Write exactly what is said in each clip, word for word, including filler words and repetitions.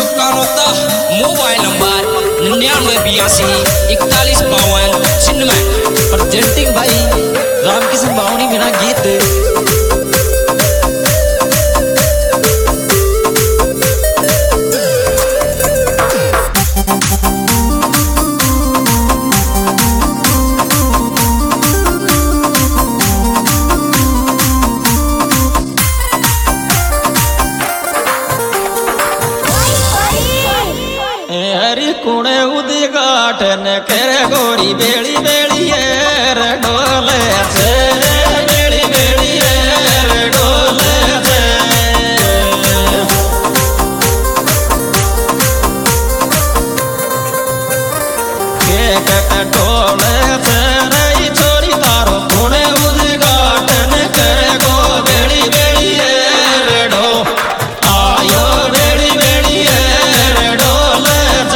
आपका नुकता mobile number निन्यानवे बयासी इकतालीस बावन छिन्नवे। प्रेजेंटिंग भाई रामकिशन बावनी बिना गीत। हरी कुणे उद्घाटन कर गोरी बेड़ी बेड़ी रे डोले से बेड़ी बेड़ी रे डोले से केक कटोले से रही छोरी तारो कुणे उद्घाटन कर गो बेड़ी बेड़ी रे डो आयो बेड़ी बेड़ी रे डोले।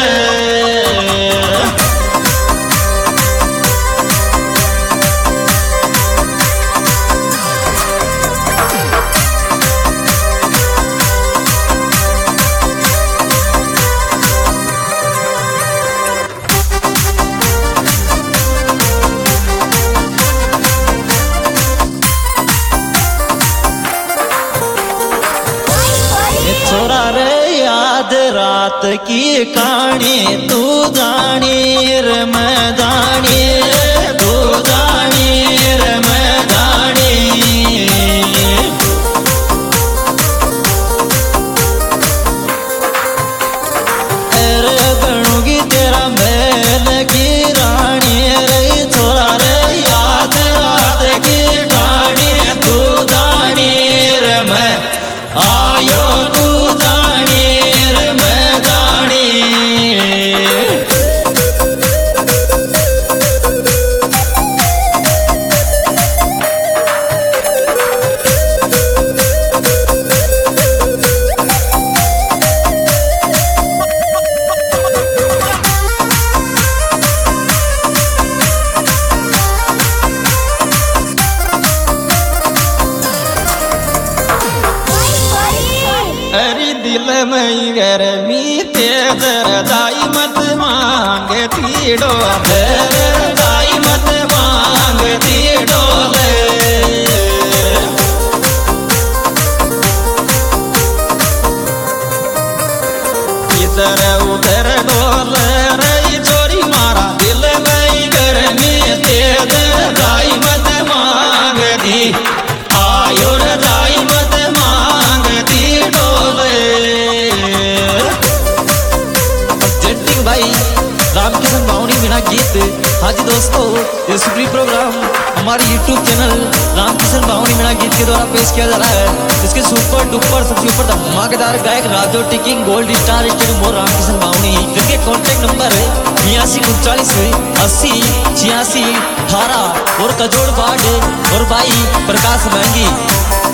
छोरा रे याद रात की कहानी तू जानी रे मैं जानी तू जानी रे मैं जानी। अरे बनूंगी तेरा महल की रानी रे छोरा रे याद रात की कहानी तू जानी रे मैं आयो तू जानी रे मैं जानी। अरे दिल में गर्मी तेज दाई मत मांगे ती डोले दाई मत मांगे ती डोले। इधर उधर डोले रही छोरी मारा दिल में गर्मी तेज दाई मत मांगे दी आयो रे दाई मत मांगे दी भाई रामकिशन बावनी बिना गीत। हाँ जी दोस्तों, ये सुप्रीम प्रोग्राम हमारे यूट्यूब चैनल रामकिशन बावनी बिना गीत के द्वारा पेश किया जा रहा है। इसके सुपर डुपर सबसे ऊपर धमाकेदार गायक राजो टिकिंग गोल्ड स्टार स्टेडियम और रामकिशन बावनी, जिनके कॉन्टेक्ट नंबर है बयासी उनचालीस अस्सी छियासी अठारह और कजोड़ बाट और भाई प्रकाश महंगी।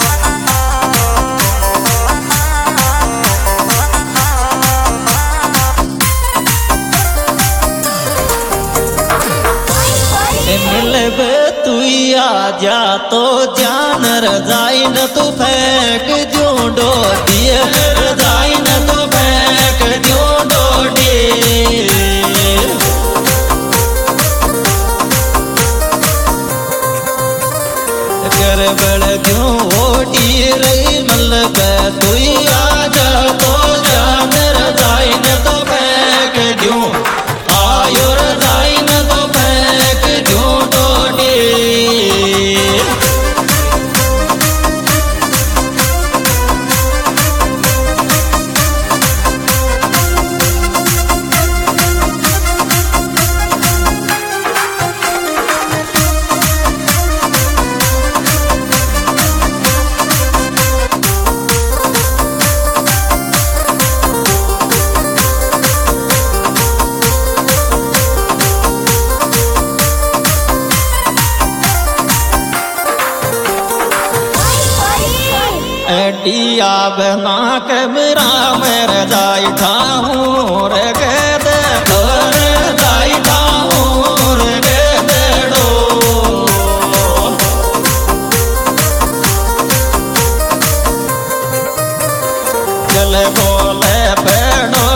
मिलब तू आ जा तो जान रजाई न तू फेंक जो डोडी रजाई न तू फेंक जो डोडी। कर बड़ क्यों ओटी रही मलब तू आ जा तो जान रजाई न तो फेंक जो आयो रजाई न तो फेंक जो डोडी। एडिया बना कमरा में रजाई ठाऊं रे गद रजाई ठाऊं रे गदड़ो। चल बोले पेड़ो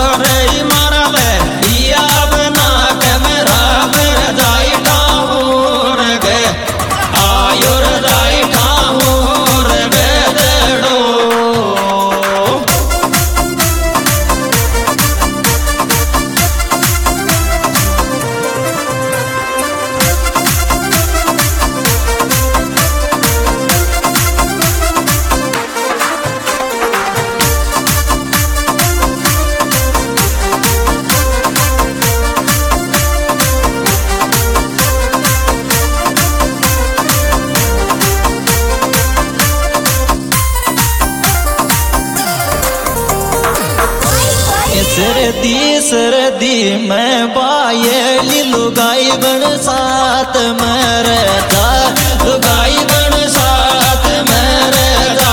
दी सरदी में बाये लुगाई बन साथ में रहता लुगाई बन साथ में रहता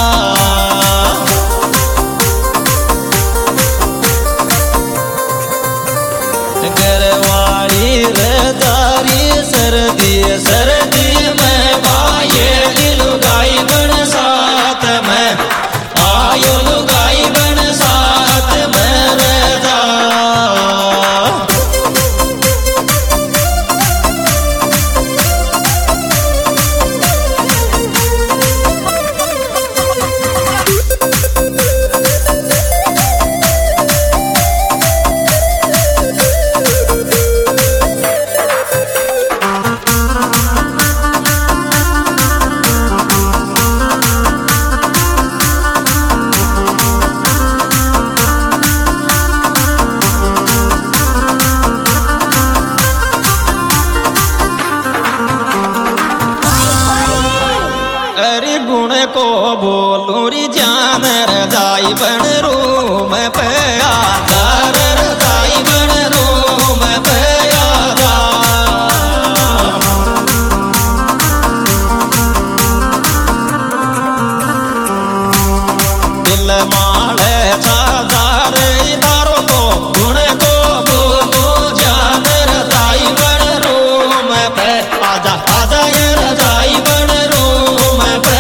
घरवाली रजारी सरदी सरदी में बाये लुगाई बन साथ में आयो लुगाई बन साथ में रहता को बोलू री जान रजाई बन रूम पे आधार रजाई बन रूम पे दिल माले चादार इधारो को गुण को बोलू जान रजाई बन रूम पे आजा आजा ये रजाई बन रूम पे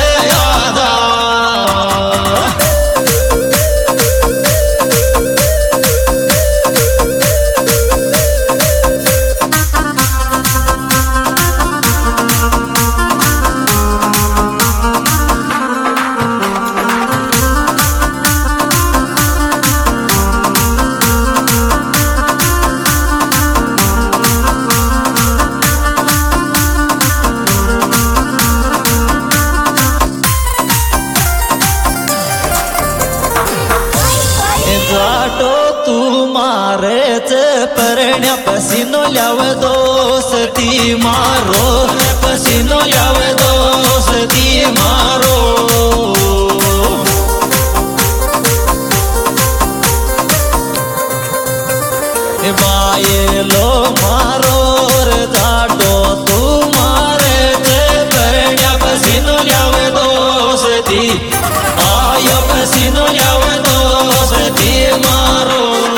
जाटो तू मारेच परण्या पसीनो ल्याव दोस्ती मारो पसीनो ल्याव दोस्ती मारो बाये लो मारो रे जाटो तू मारेच परण्या पसीनो ल्याव दोस्ती आयो पसीनो ल्याव दोस्ती मारो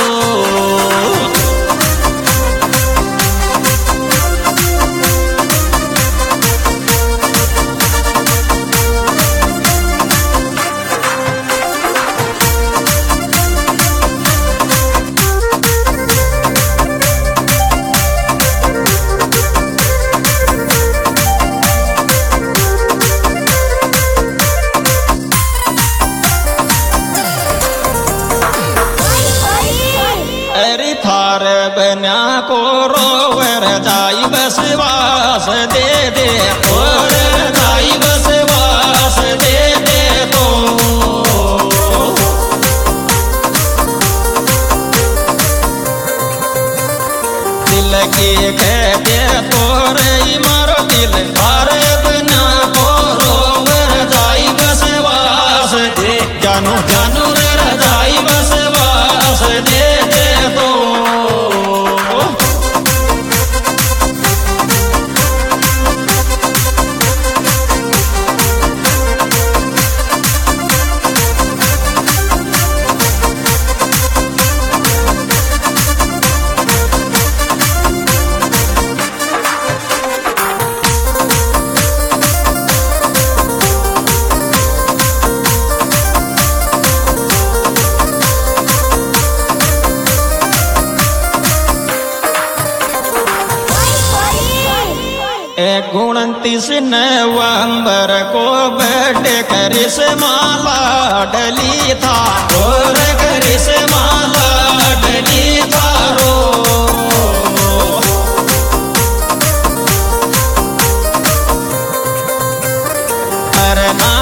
थार बन्या को रोवर जाई बसवास दे दे और जाई बसवास दे दे तो दिल के कहते तोरे मारो दिल थार बन्या को रोवर जाई बसवास दे जानू जानू रे जाई बसवास दे दे तो उनतीस नवंबर को बर्थडे करिस माला डली था और करिस माला डली था रो करना